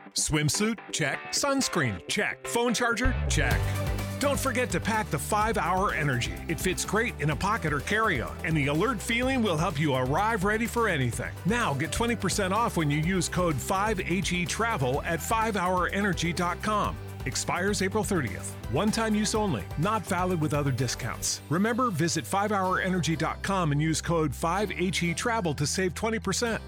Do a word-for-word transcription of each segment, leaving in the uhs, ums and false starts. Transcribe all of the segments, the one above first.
Swimsuit? Check. Sunscreen? Check. Phone charger? Check. Don't forget to pack the five hour Energy. It fits great in a pocket or carry-on, and the alert feeling will help you arrive ready for anything. Now get twenty percent off when you use code five H E travel at five hour energy dot com. Expires April thirtieth. One-time use only. Not valid with other discounts. Remember, visit five hour energy dot com and use code five H E travel to save twenty percent.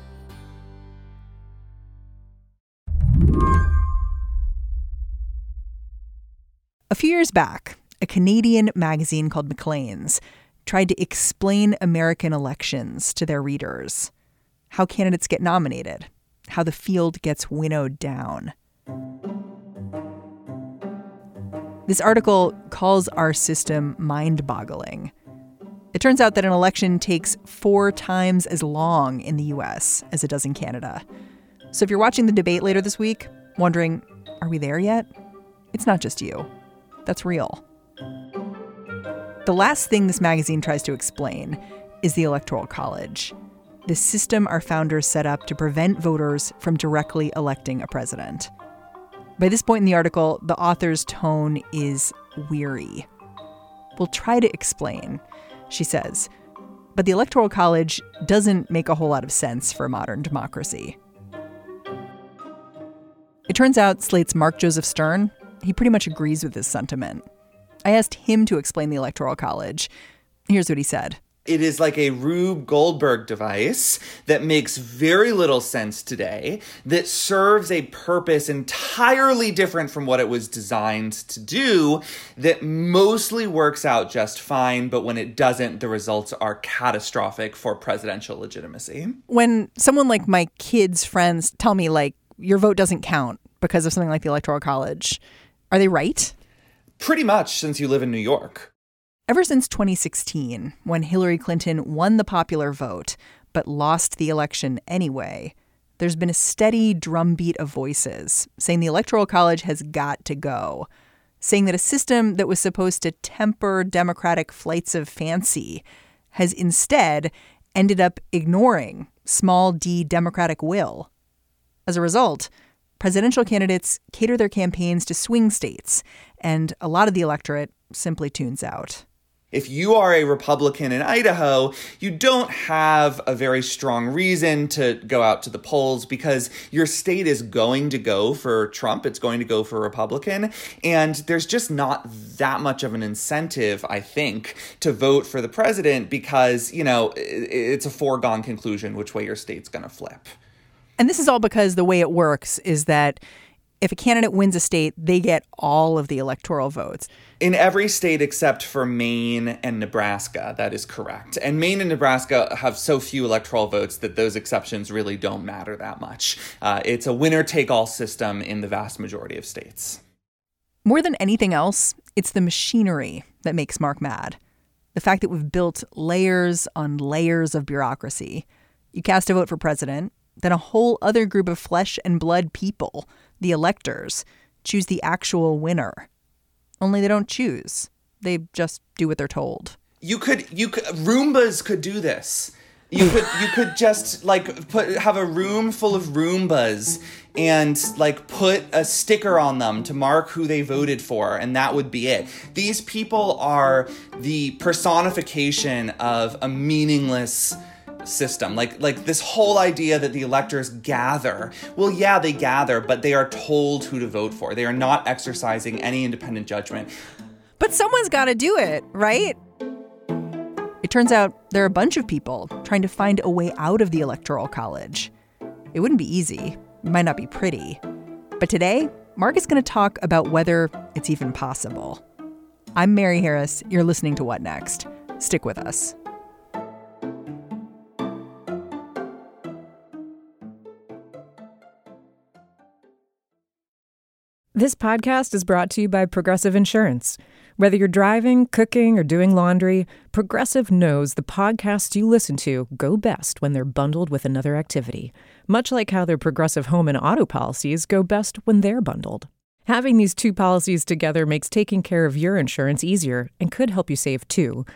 A few years back, a Canadian magazine called Maclean's tried to explain American elections to their readers. How candidates get nominated. How the field gets winnowed down. This article calls our system mind-boggling. It turns out that an election takes four times as long in the U S as it does in Canada. So if you're watching the debate later this week, wondering, are we there yet? It's not just you. That's real. The last thing this magazine tries to explain is the Electoral College, the system our founders set up to prevent voters from directly electing a president. By this point in the article, the author's tone is weary. We'll try to explain, she says, but the Electoral College doesn't make a whole lot of sense for a modern democracy. It turns out Slate's Mark Joseph Stern, he pretty much agrees with this sentiment. I asked him to explain the Electoral College. Here's what he said. It is like a Rube Goldberg device that makes very little sense today, that serves a purpose entirely different from what it was designed to do, that mostly works out just fine, but when it doesn't, the results are catastrophic for presidential legitimacy. When someone like my kids' friends tell me, like, your vote doesn't count because of something like the Electoral College, are they right? Pretty much, since you live in New York. Ever since twenty sixteen, when Hillary Clinton won the popular vote but lost the election anyway, there's been a steady drumbeat of voices saying the Electoral College has got to go, saying that a system that was supposed to temper Democratic flights of fancy has instead ended up ignoring small d Democratic will. As a result, presidential candidates cater their campaigns to swing states, and a lot of the electorate simply tunes out. If you are a Republican in Idaho, you don't have a very strong reason to go out to the polls because your state is going to go for Trump. It's going to go for Republican. And there's just not that much of an incentive, I think, to vote for the president because, you know, it's a foregone conclusion which way your state's going to flip. And this is all because the way it works is that if a candidate wins a state, they get all of the electoral votes. In every state except for Maine and Nebraska, that is correct. And Maine and Nebraska have so few electoral votes that those exceptions really don't matter that much. Uh, it's a winner-take-all system in the vast majority of states. More than anything else, it's the machinery that makes Mark mad. The fact that we've built layers on layers of bureaucracy. You cast a vote for president, then a whole other group of flesh and blood people, the electors, choose the actual winner. Only they don't choose. They just do what they're told. You could, you could, Roombas could do this. You could, you could just like put, have a room full of Roombas and like put a sticker on them to mark who they voted for, and that would be it. These people are the personification of a meaningless system. Like like this whole idea that the electors gather. Well, yeah, they gather, but they are told who to vote for. They are not exercising any independent judgment. But someone's got to do it, right? It turns out there are a bunch of people trying to find a way out of the Electoral College. It wouldn't be easy. It might not be pretty. But today, Mark is going to talk about whether it's even possible. I'm Mary Harris. You're listening to What Next? Stick with us. This podcast is brought to you by Progressive Insurance. Whether you're driving, cooking, or doing laundry, Progressive knows the podcasts you listen to go best when they're bundled with another activity, much like how their Progressive home and auto policies go best when they're bundled. Having these two policies together makes taking care of your insurance easier and could help you save too.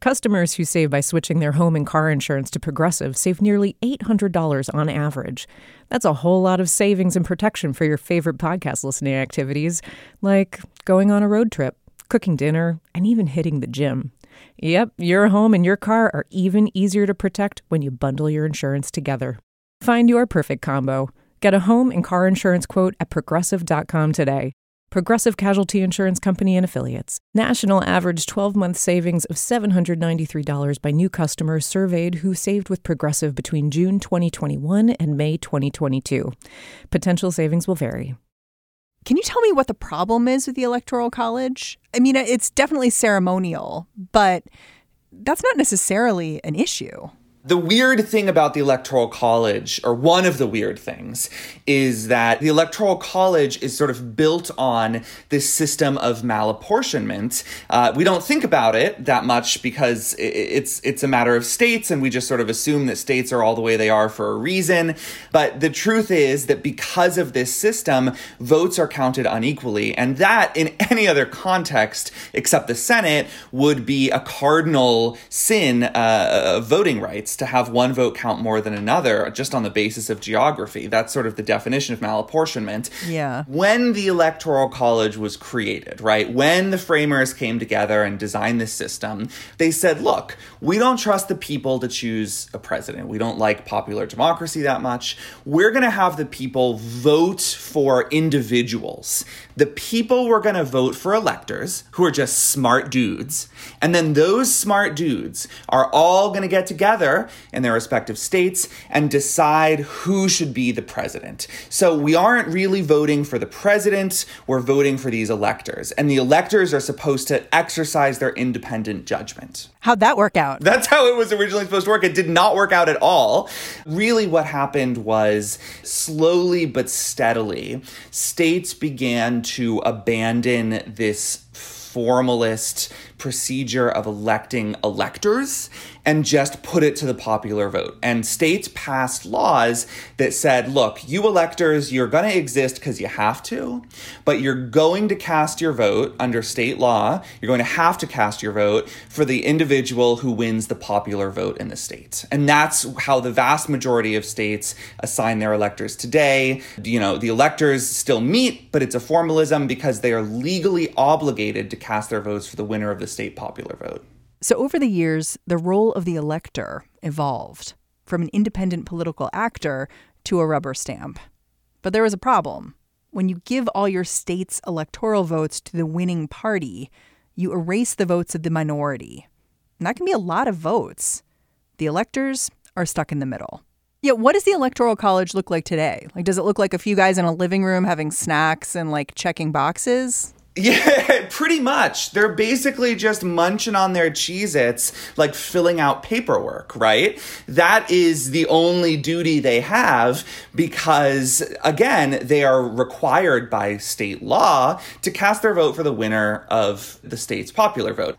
Customers who save by switching their home and car insurance to Progressive save nearly eight hundred dollars on average. That's a whole lot of savings and protection for your favorite podcast listening activities, like going on a road trip, cooking dinner, and even hitting the gym. Yep, your home and your car are even easier to protect when you bundle your insurance together. Find your perfect combo. Get a home and car insurance quote at progressive dot com today. Progressive Casualty Insurance Company and Affiliates. National average twelve-month savings of seven hundred ninety-three dollars by new customers surveyed who saved with Progressive between June twenty twenty-one and May twenty twenty-two. Potential savings will vary. Can you tell me what the problem is with the Electoral College? I mean, it's definitely ceremonial, but that's not necessarily an issue. The weird thing about the Electoral College, or one of the weird things, is that the Electoral College is sort of built on this system of malapportionment. Uh, we don't think about it that much because it's it's a matter of states, and we just sort of assume that states are all the way they are for a reason. But the truth is that because of this system, votes are counted unequally, and that, in any other context except the Senate, would be a cardinal sin uh, of voting rights, to have one vote count more than another just on the basis of geography. That's sort of the definition of malapportionment. Yeah. When the Electoral College was created, right, when the framers came together and designed this system, they said, look, we don't trust the people to choose a president. We don't like popular democracy that much. We're going to have the people vote for individuals. The people were going to vote for electors who are just smart dudes. And then those smart dudes are all going to get together in their respective states and decide who should be the president. So we aren't really voting for the president, we're voting for these electors. And the electors are supposed to exercise their independent judgment. How'd that work out? That's how it was originally supposed to work. It did not work out at all. Really what happened was, slowly but steadily, states began to abandon this formalist procedure of electing electors and just put it to the popular vote. And states passed laws that said, look, you electors, you're going to exist because you have to, but you're going to cast your vote under state law. You're going to have to cast your vote for the individual who wins the popular vote in the state. And that's how the vast majority of states assign their electors today. You know, the electors still meet, but it's a formalism because they are legally obligated to cast their votes for the winner of the state popular vote. So over the years, the role of the elector evolved from an independent political actor to a rubber stamp. But there was a problem. When you give all your state's electoral votes to the winning party, you erase the votes of the minority. And that can be a lot of votes. The electors are stuck in the middle. Yeah, what does the Electoral College look like today? Like, does it look like a few guys in a living room having snacks and, like, checking boxes? Yeah, pretty much. They're basically just munching on their Cheez-Its, like filling out paperwork, right? That is the only duty they have because, again, they are required by state law to cast their vote for the winner of the state's popular vote.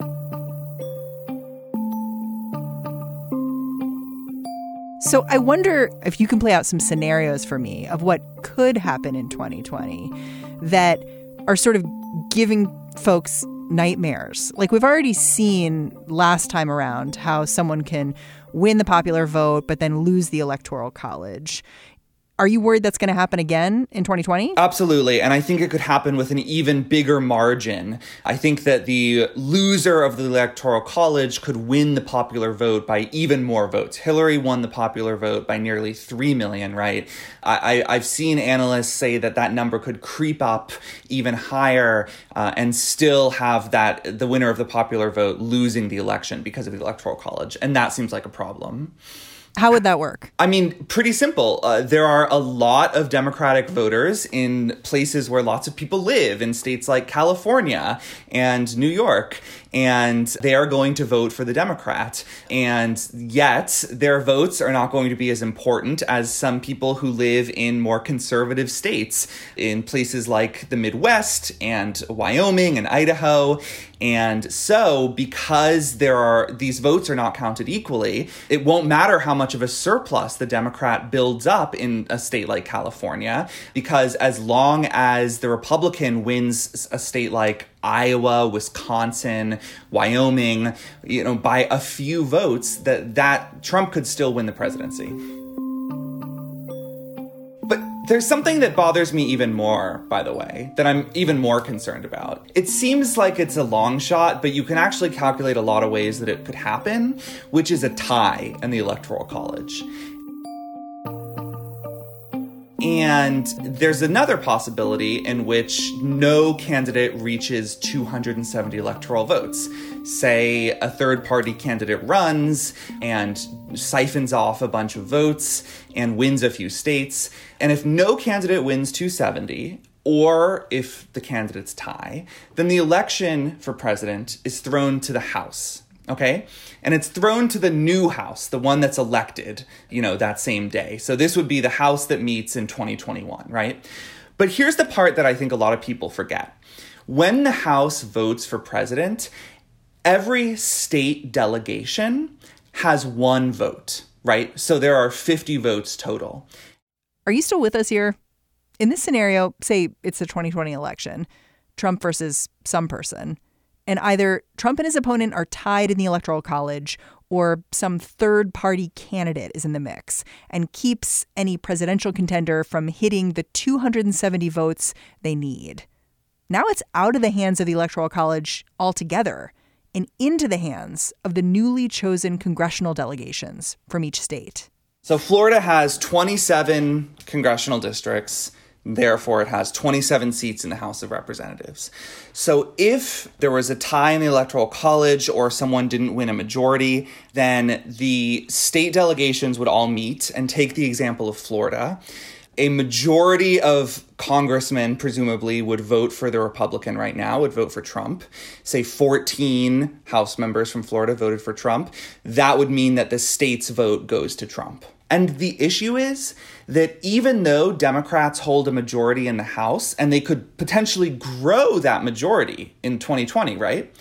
So I wonder if you can play out some scenarios for me of what could happen in twenty twenty that are sort of giving folks nightmares. Like, we've already seen last time around how someone can win the popular vote but then lose the Electoral College. Are you worried that's going to happen again in twenty twenty? Absolutely. And I think it could happen with an even bigger margin. I think that the loser of the Electoral College could win the popular vote by even more votes. Hillary won the popular vote by nearly three million, right? I, I, I've seen analysts say that that number could creep up even higher uh, and still have that the winner of the popular vote losing the election because of the Electoral College. And that seems like a problem. How would that work? I mean, pretty simple. Uh, there are a lot of Democratic voters in places where lots of people live, in states like California and New York, and they are going to vote for the Democrat. And yet, their votes are not going to be as important as some people who live in more conservative states, in places like the Midwest and Wyoming and Idaho. And so, because there are these votes are not counted equally, it won't matter how much of a surplus the Democrat builds up in a state like California, because as long as the Republican wins a state like Iowa, Wisconsin, Wyoming, you know, by a few votes, that, that Trump could still win the presidency. But there's something that bothers me even more, by the way, that I'm even more concerned about. It seems like it's a long shot, but you can actually calculate a lot of ways that it could happen, which is a tie in the Electoral College. And there's another possibility in which no candidate reaches two hundred seventy electoral votes. Say a third-party candidate runs and siphons off a bunch of votes and wins a few states. And if no candidate wins two hundred seventy, or if the candidates tie, then the election for president is thrown to the House. Okay? And it's thrown to the new House, the one that's elected, you know, that same day. So this would be the House that meets in twenty twenty-one, right? But here's the part that I think a lot of people forget. When the House votes for president, every state delegation has one vote, right? So there are fifty votes total. Are you still with us here? In this scenario, say it's the twenty twenty election, Trump versus some person. And either Trump and his opponent are tied in the Electoral College, or some third-party candidate is in the mix and keeps any presidential contender from hitting the two hundred seventy votes they need. Now it's out of the hands of the Electoral College altogether and into the hands of the newly chosen congressional delegations from each state. So Florida has twenty-seven congressional districts. Therefore, it has twenty-seven seats in the House of Representatives. So if there was a tie in the Electoral College or someone didn't win a majority, then the state delegations would all meet and take the example of Florida. A majority of congressmen, presumably, would vote for the Republican right now, would vote for Trump. Say fourteen House members from Florida voted for Trump. That would mean that the state's vote goes to Trump. And the issue is that even though Democrats hold a majority in the House, and they could potentially grow that majority in twenty twenty, right?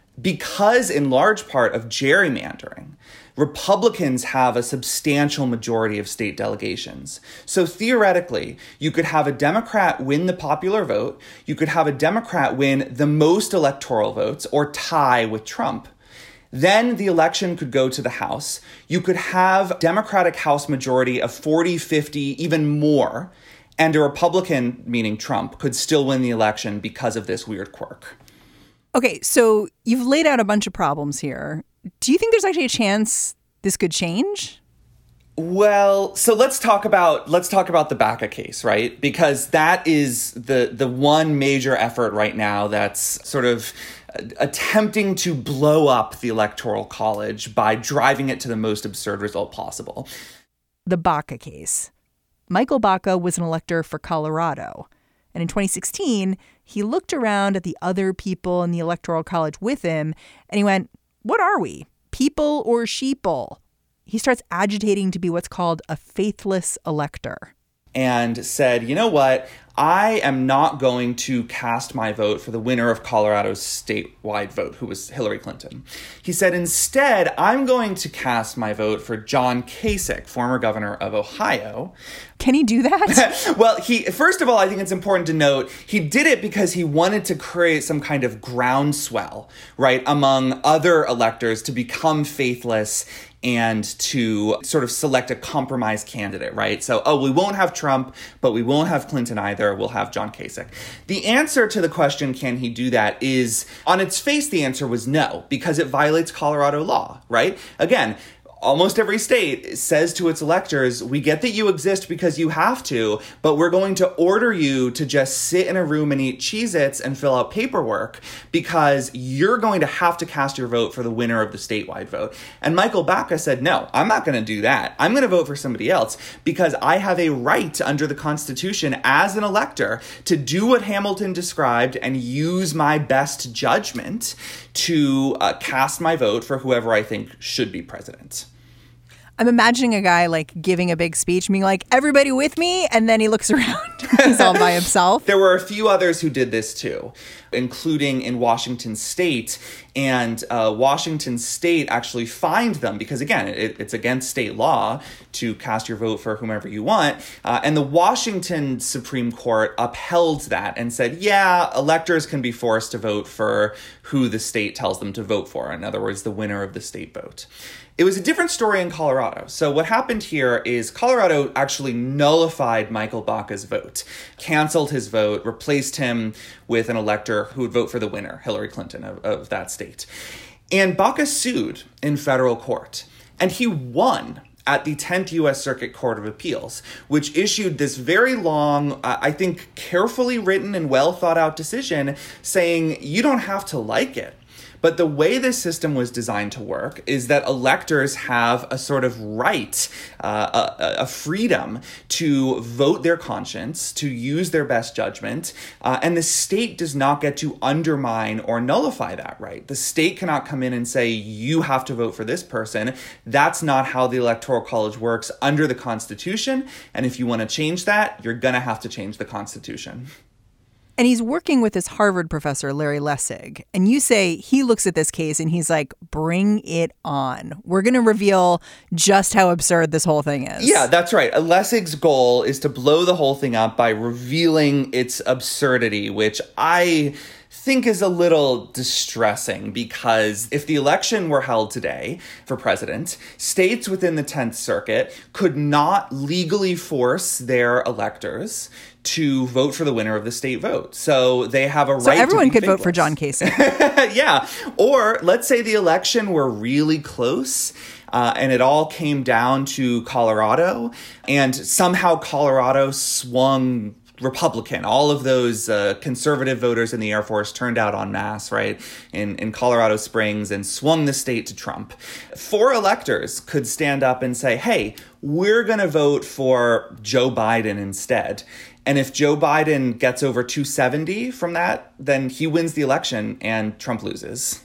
Because in large part of gerrymandering, Republicans have a substantial majority of state delegations. So theoretically, you could have a Democrat win the popular vote, you could have a Democrat win the most electoral votes or tie with Trump. Then the election could go to the House. You could have Democratic House majority of forty, fifty, even more, and a Republican, meaning Trump, could still win the election because of this weird quirk. Okay, so you've laid out a bunch of problems here. Do you think there's actually a chance this could change? Well, so let's talk about let's talk about the Baca case, right? Because that is the the one major effort right now that's sort of attempting to blow up the Electoral College by driving it to the most absurd result possible. The Baca case. Michael Baca was an elector for Colorado. And in twenty sixteen, he looked around at the other people in the Electoral College with him, and he went, "What are we? People or sheeple?" He starts agitating to be what's called a faithless elector. And said, you know what? I am not going to cast my vote for the winner of Colorado's statewide vote, who was Hillary Clinton. He said, instead, I'm going to cast my vote for John Kasich, former governor of Ohio. Can he do that? Well, he first of all, I think it's important to note, he did it because he wanted to create some kind of groundswell, right, among other electors to become faithless and to sort of select a compromise candidate, right? So, oh, we won't have Trump, but we won't have Clinton either. We'll have John Kasich. The answer to the question, can he do that, is, on its face, the answer was no, because it violates Colorado law, right? Again, almost every state says to its electors, we get that you exist because you have to, but we're going to order you to just sit in a room and eat Cheez-Its and fill out paperwork because you're going to have to cast your vote for the winner of the statewide vote. And Michael Baca said, no, I'm not going to do that. I'm going to vote for somebody else because I have a right under the Constitution as an elector to do what Hamilton described and use my best judgment to uh, cast my vote for whoever I think should be president. I'm imagining a guy like giving a big speech, being like, everybody with me? And then he looks around. He's all by himself. There were a few others who did this too, including in Washington State. And uh, Washington State actually fined them because, again, it, it's against state law to cast your vote for whomever you want. Uh, and the Washington Supreme Court upheld that and said, yeah, electors can be forced to vote for who the state tells them to vote for. In other words, the winner of the state vote. It was a different story in Colorado. So what happened here is Colorado actually nullified Michael Baca's vote, canceled his vote, replaced him with an elector who would vote for the winner, Hillary Clinton, of, of that state. And Baca sued in federal court, and he won at the tenth U S Circuit Court of Appeals, which issued this very long, uh, I think carefully written and well thought out decision saying you don't have to like it. But the way this system was designed to work is that electors have a sort of right, uh, a, a freedom to vote their conscience, to use their best judgment, uh, and the state does not get to undermine or nullify that right. The state cannot come in and say, you have to vote for this person. That's not how the Electoral College works under the Constitution, and if you want to change that, you're going to have to change the Constitution. And he's working with this Harvard professor, Larry Lessig. And you say he looks at this case and he's like, bring it on. We're going to reveal just how absurd this whole thing is. Yeah, that's right. Lessig's goal is to blow the whole thing up by revealing its absurdity, which I think is a little distressing because if the election were held today for president, states within the tenth Circuit could not legally force their electors to vote for the winner of the state vote. So they have a right to So everyone could faithless. vote for John Kasich. Yeah. Or let's say the election were really close uh, and it all came down to Colorado and somehow Colorado swung Republican. All of those uh, conservative voters in the Air Force turned out en masse, right, in, in Colorado Springs and swung the state to Trump. Four electors could stand up and say, hey, we're going to vote for Joe Biden instead. And if Joe Biden gets over two seventy from that, then he wins the election and Trump loses.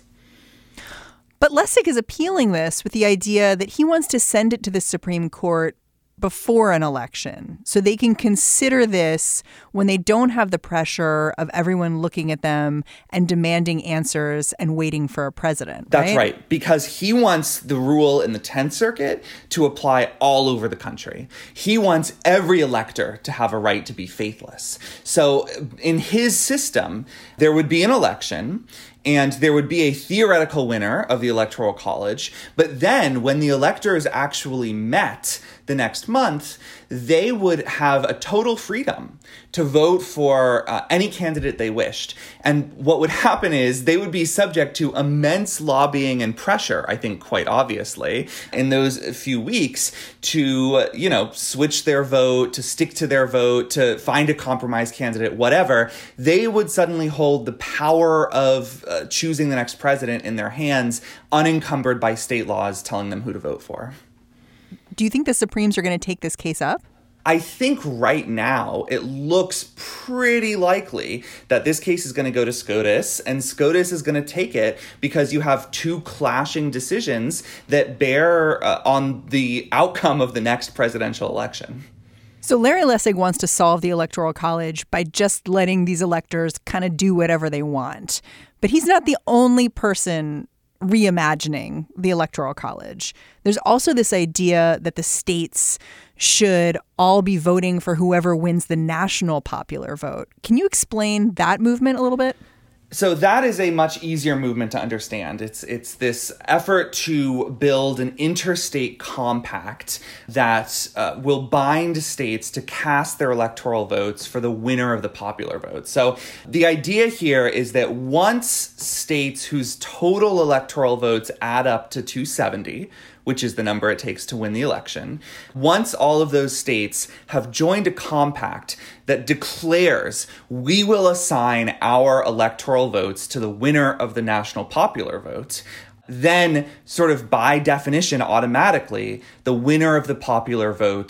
But Lessig is appealing this with the idea that he wants to send it to the Supreme Court before an election so they can consider this when they don't have the pressure of everyone looking at them and demanding answers and waiting for a president. That's right, right because he wants the rule in the tenth Circuit to apply all over the country. He wants every elector to have a right to be faithless. So in his system, there would be an election and there would be a theoretical winner of the Electoral College. But then when the electors actually met the next month, they would have a total freedom to vote for uh, any candidate they wished. And what would happen is they would be subject to immense lobbying and pressure, I think quite obviously, in those few weeks to, uh, you know, switch their vote, to stick to their vote, to find a compromise candidate, whatever. They would suddenly hold the power of uh, choosing the next president in their hands, unencumbered by state laws telling them who to vote for. Do you think the Supremes are going to take this case up? I think right now it looks pretty likely that this case is going to go to SCOTUS, and SCOTUS is going to take it because you have two clashing decisions that bear uh, on the outcome of the next presidential election. So Larry Lessig wants to solve the Electoral College by just letting these electors kind of do whatever they want. But he's not the only person reimagining the Electoral College. There's also this idea that the states should all be voting for whoever wins the national popular vote. Can you explain that movement a little bit? So that is a much easier movement to understand. It's it's this effort to build an interstate compact that uh, will bind states to cast their electoral votes for the winner of the popular vote. So the idea here is that once states whose total electoral votes add up to two seventy, which is the number it takes to win the election, once all of those states have joined a compact that declares we will assign our electoral votes to the winner of the national popular vote, then sort of by definition, automatically, the winner of the popular vote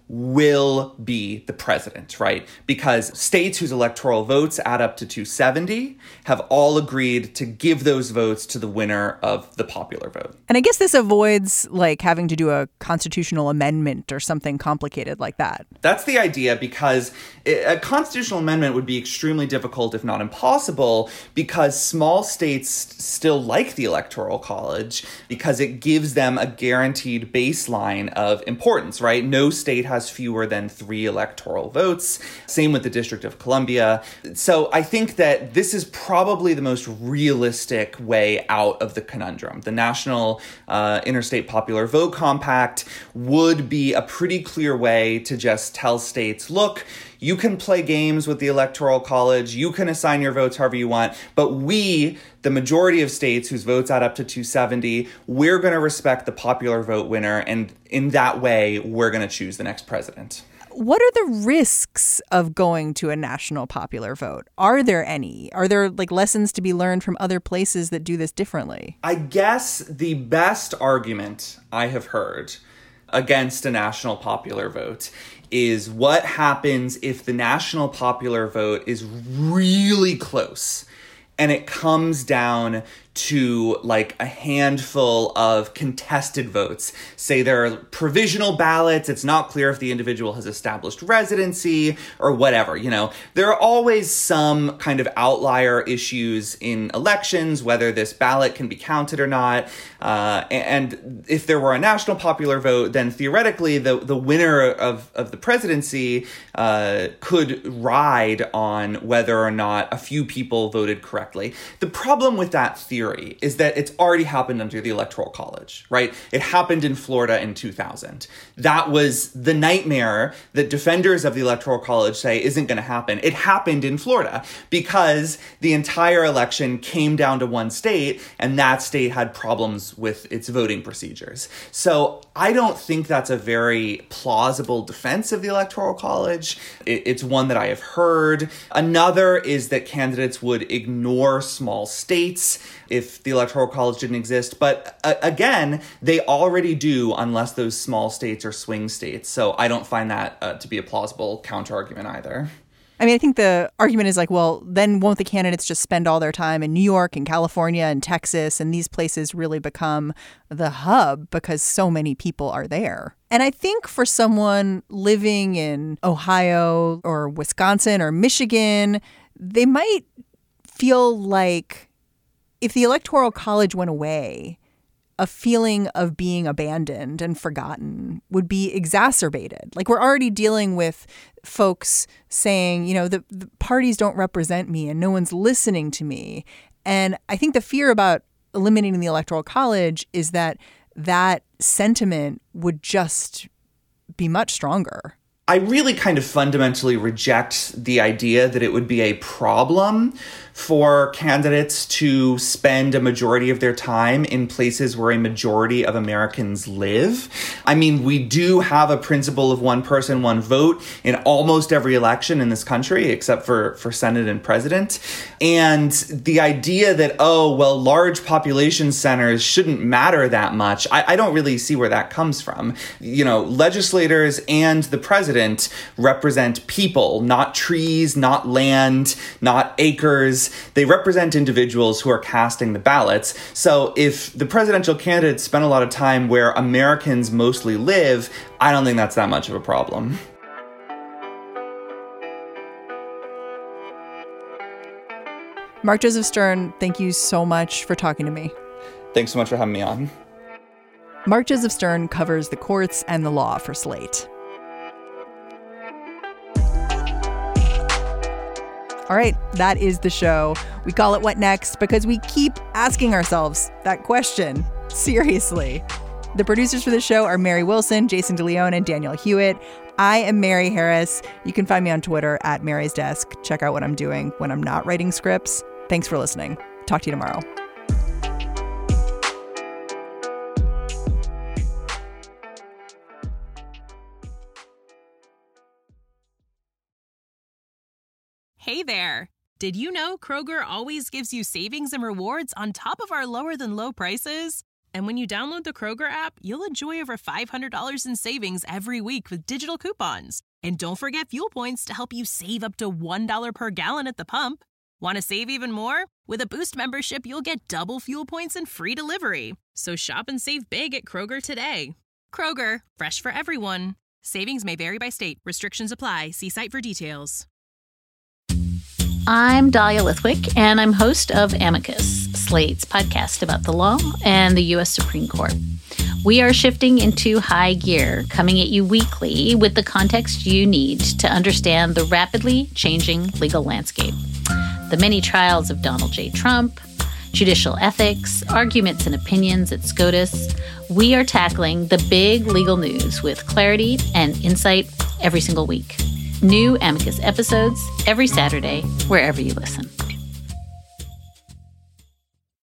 will be the president, right? Because states whose electoral votes add up to two seventy have all agreed to give those votes to the winner of the popular vote. And I guess this avoids like having to do a constitutional amendment or something complicated like that. That's the idea, because a constitutional amendment would be extremely difficult, if not impossible, because small states still like the Electoral College because it gives them a guaranteed baseline of importance, right? No state has has fewer than three electoral votes. Same with the District of Columbia. So I think that this is probably the most realistic way out of the conundrum. The National uh, Interstate Popular Vote Compact would be a pretty clear way to just tell states, look, you can play games with the Electoral College, you can assign your votes however you want, but we, the majority of states whose votes add up to two seventy, we're going to respect the popular vote winner, and in that way, we're going to choose the next president. What are the risks of going to a national popular vote? Are there any? Are there like lessons to be learned from other places that do this differently? I guess the best argument I have heard against a national popular vote is what happens if the national popular vote is really close and it comes down to like a handful of contested votes. Say there are provisional ballots, it's not clear if the individual has established residency or whatever, you know. There are always some kind of outlier issues in elections, whether this ballot can be counted or not. Uh, and if there were a national popular vote, then theoretically the, the winner of, of the presidency uh, could ride on whether or not a few people voted correctly. The problem with that theory is that it's already happened under the Electoral College, right? It happened in Florida in two thousand. That was the nightmare that defenders of the Electoral College say isn't going to happen. It happened in Florida because the entire election came down to one state, and that state had problems with its voting procedures. So I don't think that's a very plausible defense of the Electoral College. It's one that I have heard. Another is that candidates would ignore small states if the Electoral College didn't exist. But uh, again, they already do unless those small states are swing states. So I don't find that uh, to be a plausible counterargument either. I mean, I think the argument is like, well, then won't the candidates just spend all their time in New York and California and Texas, and these places really become the hub because so many people are there? And I think for someone living in Ohio or Wisconsin or Michigan, they might feel like if the Electoral College went away, a feeling of being abandoned and forgotten would be exacerbated. Like, we're already dealing with folks saying, you know, the, the parties don't represent me and no one's listening to me. And I think the fear about eliminating the Electoral College is that that sentiment would just be much stronger. I really kind of fundamentally reject the idea that it would be a problem for candidates to spend a majority of their time in places where a majority of Americans live. I mean, we do have a principle of one person, one vote in almost every election in this country, except for, for Senate and president. And the idea that, oh, well, large population centers shouldn't matter that much, I, I don't really see where that comes from. You know, legislators and the president represent people, not trees, not land, not acres. They represent individuals who are casting the ballots. So if the presidential candidates spend a lot of time where Americans mostly live, I don't think that's that much of a problem. Mark Joseph Stern, thank you so much for talking to me. Thanks so much for having me on. Mark Joseph Stern covers the courts and the law for Slate. All right, that is the show. We call it What Next because we keep asking ourselves that question. Seriously. The producers for the show are Mary Wilson, Jason DeLeon, and Daniel Hewitt. I am Mary Harris. You can find me on Twitter at Mary's Desk. Check out what I'm doing when I'm not writing scripts. Thanks for listening. Talk to you tomorrow. Hey there! Did you know Kroger always gives you savings and rewards on top of our lower-than-low prices? And when you download the Kroger app, you'll enjoy over five hundred dollars in savings every week with digital coupons. And don't forget fuel points to help you save up to one dollar per gallon at the pump. Want to save even more? With a Boost membership, you'll get double fuel points and free delivery. So shop and save big at Kroger today. Kroger, fresh for everyone. Savings may vary by state. Restrictions apply. See site for details. I'm Dahlia Lithwick, and I'm host of Amicus, Slate's podcast about the law and the U S Supreme Court. We are shifting into high gear, coming at you weekly with the context you need to understand the rapidly changing legal landscape. The many trials of Donald J. Trump, judicial ethics, arguments and opinions at SCOTUS. We are tackling the big legal news with clarity and insight every single week. New Amicus episodes every Saturday, wherever you listen.